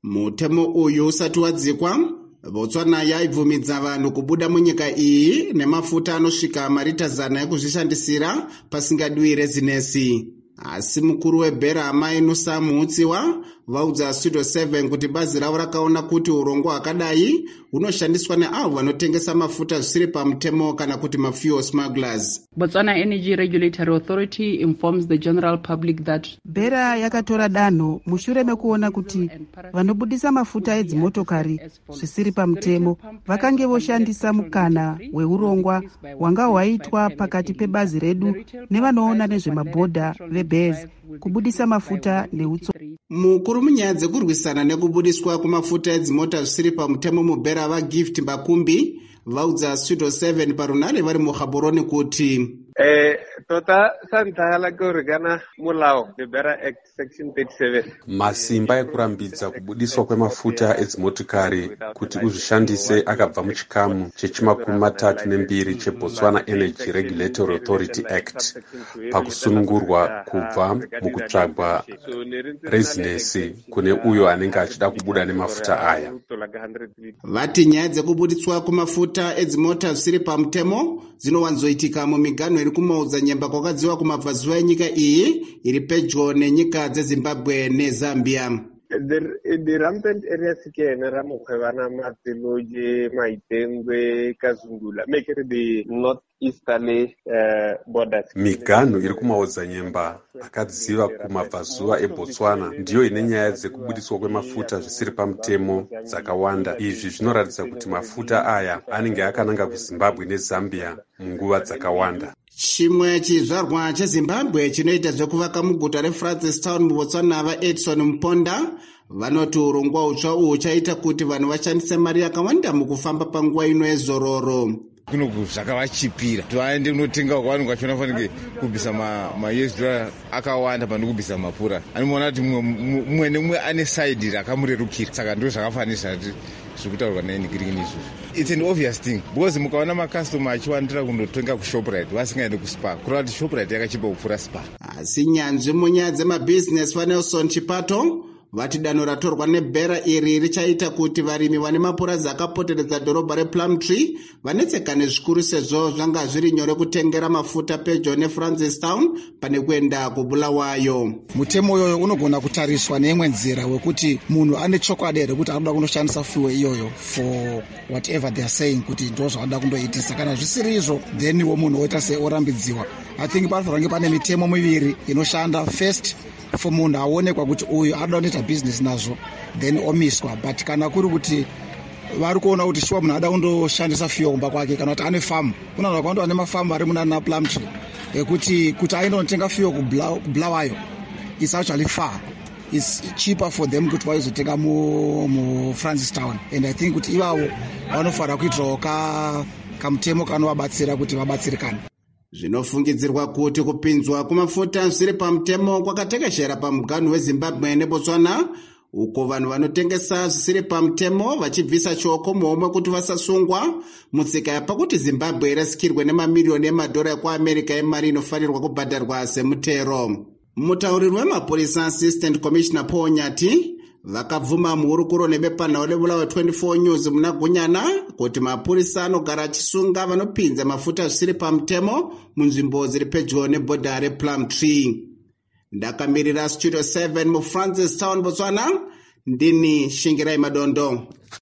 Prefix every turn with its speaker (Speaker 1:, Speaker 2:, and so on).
Speaker 1: Mutemo uyu usati wadzikwa, Botswana yaibvumidza vanhu kubuda munyika iyi nemafuta anosvika marita 100 ekuzvishandisira pasingadiwi rezinesi. Asi mukuru webhera Amai Nusa Muhutsiwa vaudza Studio 7 kuti bazi ravo rakaona kuti urongwa hwakadai hunoshandiswa neavo vanotengesa mafuta zvisiri pamutemo kana kuti mafuel smugglers.
Speaker 2: Botswana Energy Regulatory Authority informs the general public that
Speaker 3: bhera yakatora danho mushure mekuona kuti vanobudisa mafuta edzimotokari zvisiri pamutemo vakange voshandisa mukana weurongwa hwanga hwaitwa pakati pebazi redu nevanoona nezvemabhodha vebez kubudisa mafuta neutso.
Speaker 1: Mukuru munyaya dzekurwisana nekubudiswa kwemafuta edzimota zvisiri pamutemo mubhera vaGift Bakumbi vaudza Studio 7 parunare vari muGaborone kuti
Speaker 4: tota santhala kurigana mulao Libera Act section 37
Speaker 5: masimba ekurambidza kubudiswa kwemafuta edzimotokari kuti uzvishandise akabva muchikamu che32 cheBotswana Energy Regulatory Authority Act pakusunungurwa kubva mukutsvagwa rezinesi kune uyo anenge achida kubuda nemafuta aya.
Speaker 1: Vati nyaya dzekubudiswa kwemafuta edzimota zvisiri pamutemo dzinowanzoitika mumiganhu iri kumaudza nyemba kwakadziwa kumabvazuva enyika iyi iri pedyo nenyika dzeZimbabwe neZambia.
Speaker 4: The rampant areas kene ramukhwevana Matiloje, Maitengwe, Kazungula make it the northeasterly borders.
Speaker 5: Miganhu iri kumaudza nyemba akadziva kumabvazuva eBotswana ndiyo ine nyaya dzekubudiswa kwemafuta zvisiri pamutemo dzakawanda. Izvi zvinoratidza kuti mafuta aya anenge akananga kuZimbabwe neZambia munguva dzakawanda.
Speaker 1: Chimwe chizvarwa cheZimbabwe chinoita zvekuvaka muguta reFrancistown muBotswana vaEdson Mponda vanoti urongwa utsva uhu chaita kuti vanhu vashandise mari yakawanda mukufamba panguva ino yezororo.
Speaker 6: Kuno zvakavachipira vaende kunotenga kwavanhu kwachona fanike kubvisa ma-US dollar akawanda pano kubvisa mapura. Anoona kuti mumwe nemumwe ane side rakamurerukira. Saka ndo zvakafanisa kuti zvekutaurwa naenigirigini izvozvo. It's an obvious thing because mukaona makastoma achiwandira kundotenga kuShoprite vasingaende kuSpar kureva kuti Shoprite yakachipa kupfuura Spar.
Speaker 1: Asi nyanzvi munyaya dzemabhizinesi vaNelson Chipato vati danho ratorwa nebhera iri richaita kuti varimi vane mapurazi akapoteredza dhorobha rePlumtree vanetseka nezvikuru sezvo zvanga zviri nyore kutengera mafuta pedyo neFrancistown pane kuenda kuBulawayo.
Speaker 7: Mutemo uyoyo unogona kutariswa neimwe nzira wekuti munhu ane chokwadi here kuti anoda kunoshandisa fuel iyoyo for whatever they are saying kuti ndo zvavanoda kundoitisa. Kana zvisiri izvo then wo munhu oita seorambidziwa. I think panofanira pane mitemo miviri inoshanda. First for munhu aonekwa kuti uyu anoda kuita business nazvo then omiswa. But kana kuri kuti vari kuona kuti shuwa munhu ada kundoshandisa fuel kumba kwake kana kuti ane farm kunoda kwando ane mafarm ari muna Plumtree ekuti ainotenga fuel kuBulawayo is actually far. It's cheaper for them kuti vazotenga mu Francistown, and I think kuti ivavo vanofara kuitirawo kamutemo kanovabatsira kuti vabatsirikane.
Speaker 1: Zvinofungidzirwa kuti kupinzwa kumafuta zvisiri pamutemo kwakatekeshera pamuganhu weZimbabwe neBotswana uko vanhu vanotengesa zvisiri pamutemo vachibvisa choko muhomwe kuti vasasungwa mutsika yapakuti Zimbabwe irasikirwe nemamiliyoni emadhora ekuAmerica emari inofanirwa kubhadharwa semutero. Mutauriri wemapurisa Assistant Commissioner Paul Nyati vakabvuma muhurukuro nebepanhau leBulawayo 24 News muna Gunyana kuti mapurisa anogara achisunga vanopinza mafuta zvisiri pamutemo munzvimbo dziri pedyo nebhodha rePlumtree. Ndakamirira Studio 7 muFrancistown, Botswana, ndini Shingirai Madondo.